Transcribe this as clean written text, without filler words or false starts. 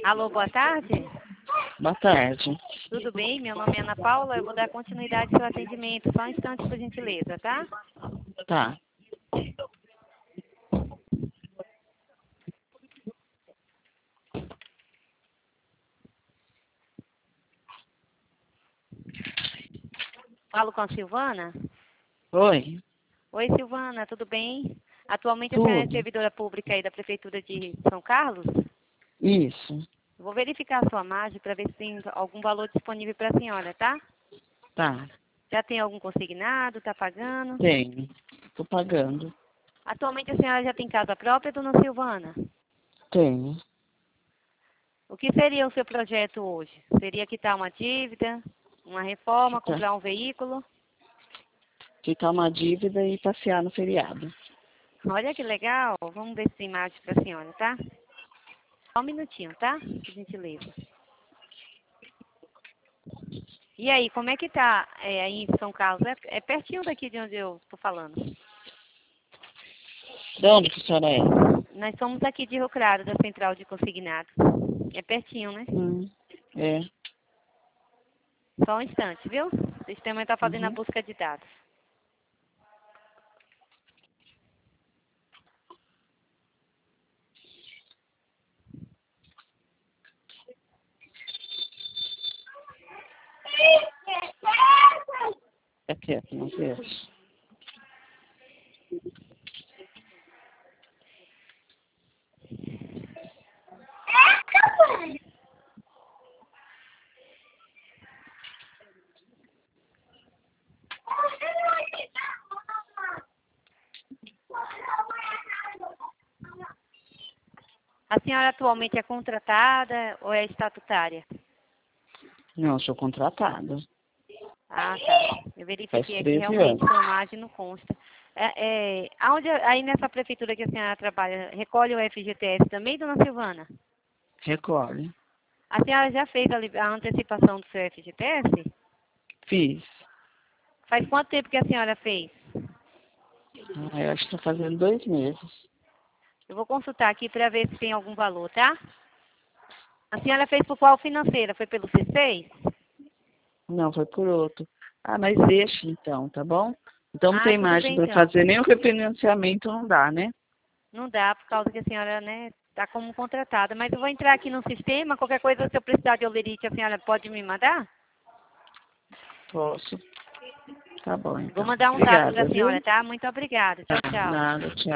Alô, boa tarde. Boa tarde. Tudo bem? Meu nome é Ana Paula. Eu vou dar continuidade ao seu atendimento. Só um instante, por gentileza, tá? Tá. Falo com a Silvana? Oi. Oi, Silvana, tudo bem? Atualmente a senhora é Tudo. servidora pública aí da Prefeitura de São Carlos? Isso. Vou verificar a sua margem para ver se tem algum valor disponível para a senhora, tá? Tá. Já tem algum consignado? Está pagando? Tenho. Tô pagando. Atualmente a senhora já tem casa própria, dona Silvana? Tenho. O que seria o seu projeto hoje? Seria quitar uma dívida, uma reforma, comprar um veículo? Quitar uma dívida e passear no feriado. Olha que legal. Vamos ver se tem margem para a senhora, tá? Só um minutinho, tá? Por gentileza. E aí, como é que tá aí em São Carlos? É pertinho daqui de onde eu estou falando. De onde que a senhora é? Nós somos aqui de Rio Claro, da Central de Consignado. É pertinho, né? É. Só um instante, viu? O sistema está fazendo a Uhum. busca de dados. É quieto, não vejo. A senhora atualmente é contratada ou é estatutária? Não, sou contratada. Ah, tá. Eu Faz verifiquei aqui, 13 realmente, anos. sua imagem não consta. Aonde, aí nessa prefeitura que a senhora trabalha, recolhe o FGTS também, dona Silvana? Recolhe. A senhora já fez a antecipação do seu FGTS? Fiz. Faz quanto tempo que a senhora fez? Eu acho que tá fazendo 2 meses. Eu vou consultar aqui para ver se tem algum valor, tá? A senhora fez por qual financeira? Foi pelo C6? Não, foi por outro. Ah, mas deixa então, tá bom? Então não Ah, tem tudo margem bem para então. fazer nem o refinanciamento, não dá, né? Não dá, por causa que a senhora, né, está como contratada. Mas eu vou entrar aqui no sistema, qualquer coisa, se eu precisar de olerite, a senhora pode me mandar? Posso. Tá bom, Vou então. mandar um zap para Obrigada, a senhora, viu? tá? Muito obrigada. Tchau, Tá, tchau. nada, tchau.